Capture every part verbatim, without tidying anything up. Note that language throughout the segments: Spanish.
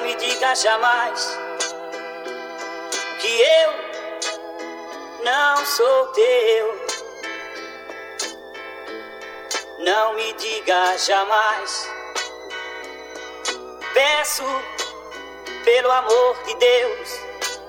Não me diga jamais que eu não sou teu. Não me diga jamais. Peço pelo amor de Deus.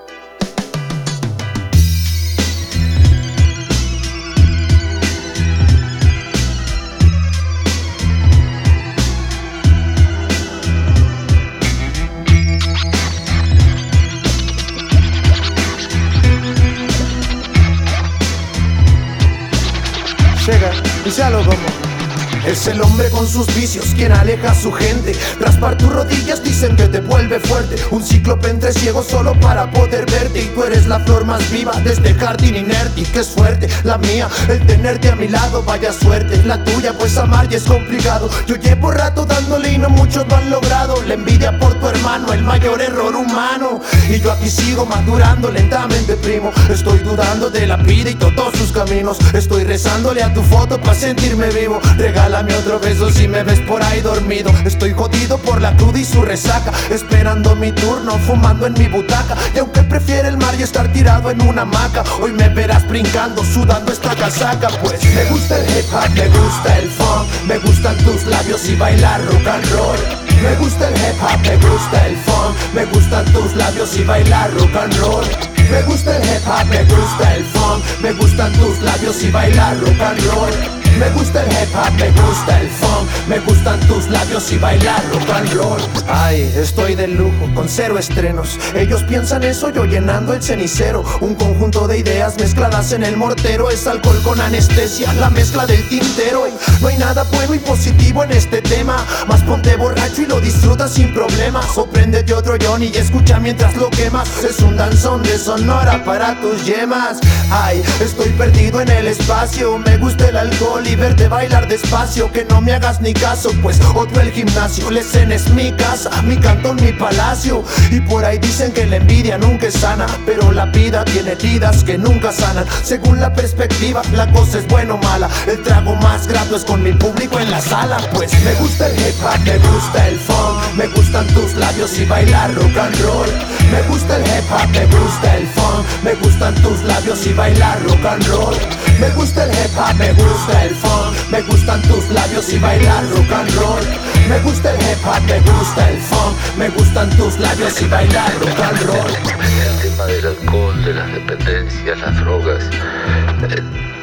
Llega, dice algo como: es el hombre con sus vicios quien aleja a su gente. Raspar tus rodillas dicen que te vuelve fuerte. Un cíclope entre ciegos solo para poder verte. Y tú eres la flor más viva de este jardín inerte. Y qué suerte la mía, el tenerte a mi lado. Vaya suerte la tuya, pues amar ya es complicado. Yo llevo rato dándole y no muchos lo han logrado. La envidia por tu hermano, el mayor error humano. Y yo aquí sigo madurando lentamente, primo. Estoy dudando de la vida y todos sus caminos. Estoy rezándole a tu foto para sentirme vivo. Regala Dame otro beso si me ves por ahí dormido. Estoy jodido por la cruda y su resaca, esperando mi turno, fumando en mi butaca. Y aunque prefiere el mar y estar tirado en una hamaca, hoy me verás brincando, sudando esta casaca. Pues me gusta el hip hop, me gusta el funk, me gustan tus labios y bailar rock and roll. Me gusta el hip hop, me gusta el funk, me gustan tus labios y bailar rock and roll. Me gusta el hip hop, me gusta el funk, me gustan tus labios y bailar rock and roll. Me gusta el hip hop, me gusta el funk, me gustan tus labios y bailar rock and roll. Ay, estoy de lujo, con cero estrenos. Ellos piensan eso, yo llenando el cenicero. Un conjunto de ideas mezcladas en el mortero. Es alcohol con anestesia, la mezcla del tintero. No hay nada bueno y positivo en este tema, más ponte borracho y lo disfrutas sin problemas. O préndete otro Johnny y escucha mientras lo quemas. Es un danzón de Sonora para tus yemas. Ay, estoy perdido en el espacio. Me gusta el alcohol y verte bailar despacio. Que no me hagas ni caso, pues odio el gimnasio. La escena es mi casa, mi cantón, mi palacio. Y por ahí dicen que la envidia nunca es sana, pero la vida tiene heridas que nunca sanan. Según la perspectiva, la cosa es buena o mala. El trago más grato es con mi público en la sala. Pues me gusta el hip hop, me gusta el funk, me gustan tus labios y bailar rock and roll. Me gusta el hip hop, me gusta el funk, me gustan tus labios y bailar rock and roll. Me gusta el hip hop, me gusta el funk, me gustan tus labios y bailar rock and roll. Me gusta el hip hop, me gusta el funk, me gustan tus labios y bailar rock and roll. El tema del alcohol, de las dependencias, las drogas. Eh,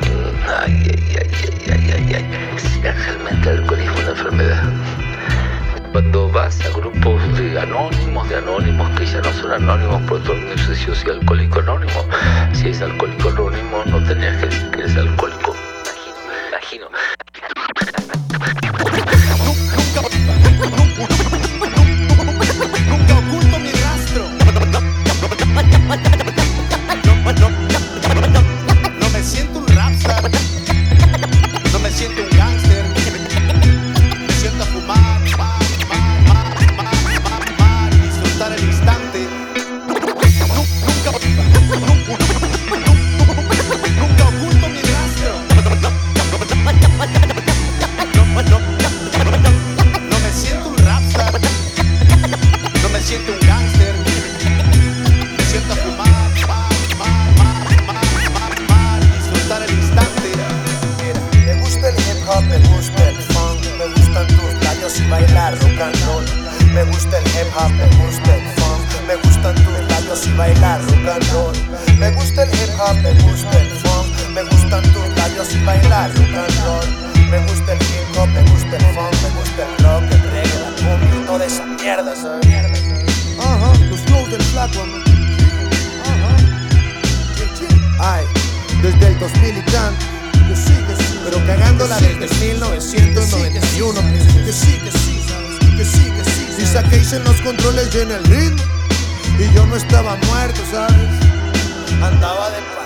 ay, ay, ay, ay, ay, ay, ay. Si realmente el alcoholismo es una enfermedad. Cuando vas a grupos de anónimos, de anónimos que ya no son anónimos, por todo el mundo dice yo soy alcohólico anónimo. Si es alcohólico anónimo, no tenías que decir que eres alcohólico. Imagino, Nunca oculto mi rastro. No me siento un rapstar, no me siento un gángster. Me siento a fumar, fumar, fumar, fumar, fumar, fumar y disfrutar el instante. Nunca, nunca oculto mi rastro. No me siento un rapstar, no me siento un gángster. Me siento a fumar, fumar, fumar, fumar, fumar, fumar y disfrutar el instante. Me gusta el hip hop, me gusta el funk, me gustan tus labios y bailar rock and roll. Me gusta el hip hop, me gusta el funk, me gustan tus labios y bailar rock and roll. Me gusta el hip hop, me gusta el funk, me gustan tus labios y bailar rock and roll. Me gusta el hip hop, me gusta el funk, me gusta el rock, el reggae, la cumbia y toda esa mierda, ¿sabes? Ajá, los flows del flaco, ¿no? Ay, desde el dos mil y tan, que sí, que sí, pero cagándola desde mil novecientos noventa y uno. Que sí, que sí, ¿sabes? Que sí, que sí. Si saquéis en los controles y en el ritmo, y yo no estaba muerto, ¿sabes? Andaba de